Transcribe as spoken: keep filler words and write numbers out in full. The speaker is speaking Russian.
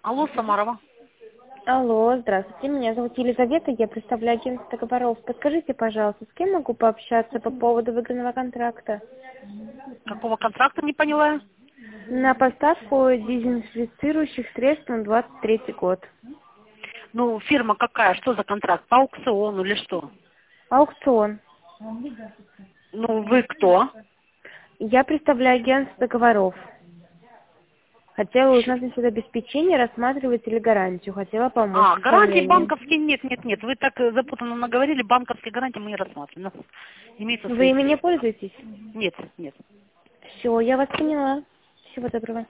Алло, Самарова. Алло, здравствуйте, меня зовут Елизавета, я представляю агентство договоров. Подскажите, пожалуйста, с кем могу пообщаться по поводу выгодного контракта? Какого контракта, не поняла? На поставку дезинфицирующих средств на двадцать третий год. Ну, фирма какая? Что за контракт? По аукциону или что? Аукцион. Ну, вы кто? Я представляю агентство договоров. Хотела узнать насчет обеспечения, рассматриваете ли гарантию. Хотела помочь А, с гарантии оформлением. банковские? Нет, нет, нет. Вы так э, запутанно наговорили, банковские гарантии мы не рассматриваем. У нас имеются Вы свои ими не средства. пользуетесь? Нет, нет. Все, я вас поняла. Всего доброго.